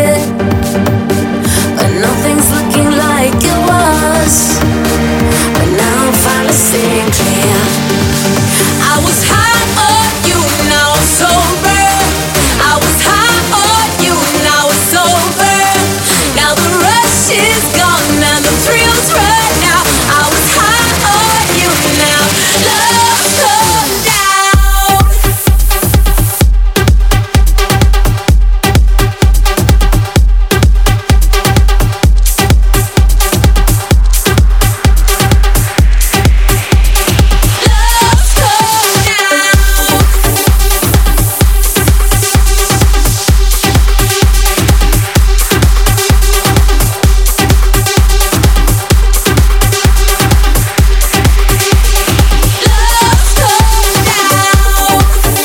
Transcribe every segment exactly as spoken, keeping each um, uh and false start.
it, but nothing's looking like it was. But now I'm finally seeing clear. I was high on you, now I'm sober. I was high on you, now I'm sober. Now the rush is gone and the thrill's right now. I was high on you, now love's come down. Love's come down. Love's come down.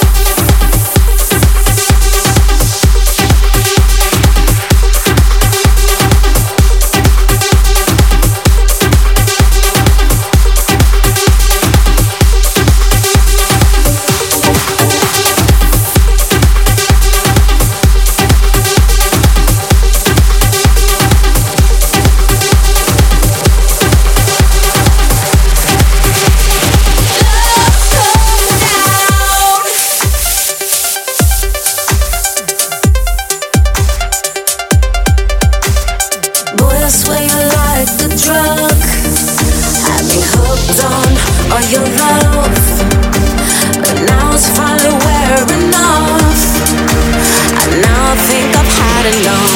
Boy, I swear you're like the drug. Had me hooked on all your love, but now it's finally wearing off. And now I think I've had enough.